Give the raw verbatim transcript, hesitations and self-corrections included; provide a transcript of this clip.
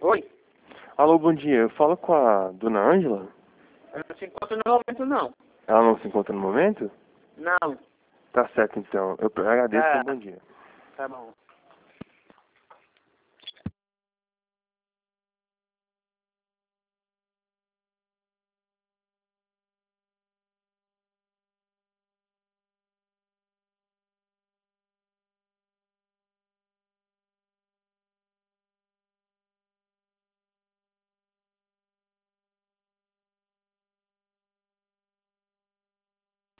Oi? Alô, bom dia. Eu falo com a dona Ângela? Eu não se encontro no momento, não. Ela não se encontra no momento? Não. Tá certo, então. Eu agradeço e Tá. um bom dia. Tá bom.